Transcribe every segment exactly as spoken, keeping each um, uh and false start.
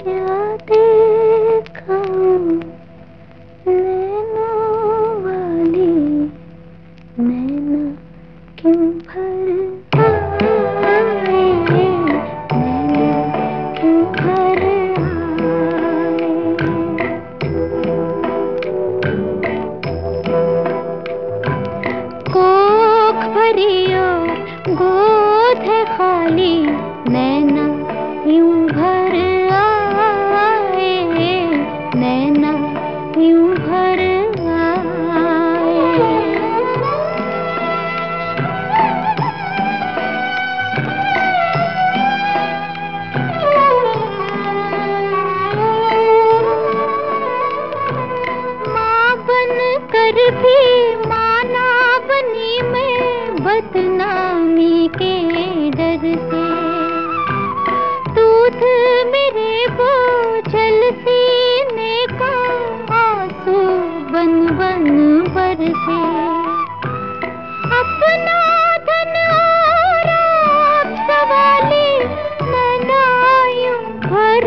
क्या देखा नैनों वाली, नैना क्यों भर आए, नैना क्यों भर आए। कोख भरियो गोद है खाली, नैना यूं भर आए, नैना यूं भर आए। माँ बन कर भी माँ ना बनी मैं, बदनामी के डर से। दूध मेरे बोझल सीने का आंसू बन बन बरसे। अपना धन और आप सवाली, नैना यूं भर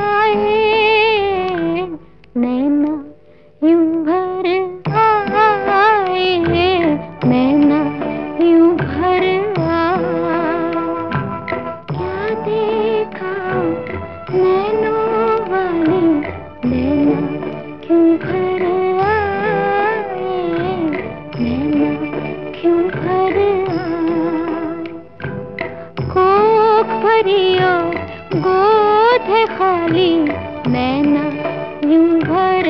आए, नैना यूं भर आए, नैना यूं भर आए। क्या देखा नैनों वाली, नैना क्यों भर आए, नैना क्यों भर आए। कोख भरियो गोद है खाली, नैना यूं भर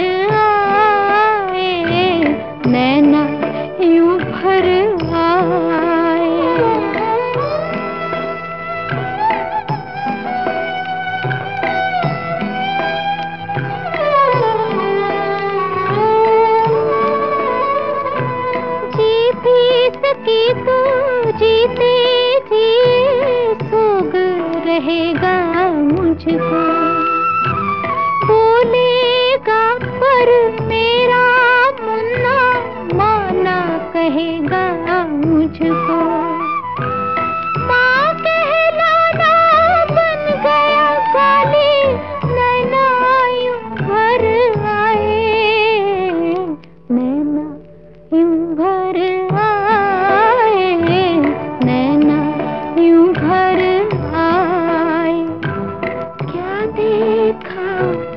आए, नैना यूं भर आए। जी भी सकी तो जीते जी सोग रहेगा मुझको। बोलेगा पर मेरा मुन्ना माना कहेगा मुझको। माँ कहलाना बन गया गाली, नैना यूं भर आए, नैना यूं भर आए, नैना यूं भर आए। क्या देखा